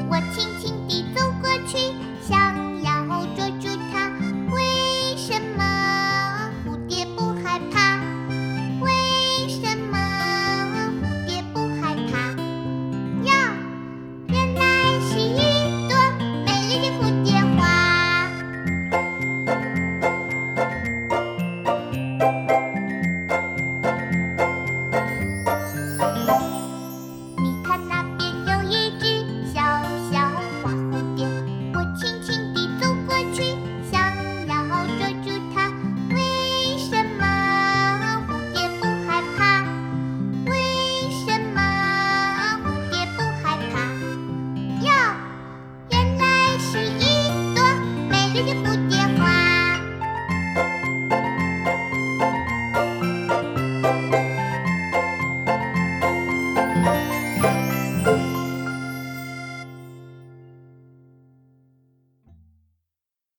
我轻轻地走过去，想要捉住它。为什么蝴蝶不害怕？为什么蝴蝶不害怕？呀，原来是一朵美丽的蝴蝶花。你看那边有一只小小花蝴蝶，我轻轻地走过去，想要捉住它。为什么蝴蝶不害怕？为什么蝴蝶不害怕？哟，原来是一朵美丽的蝴蝶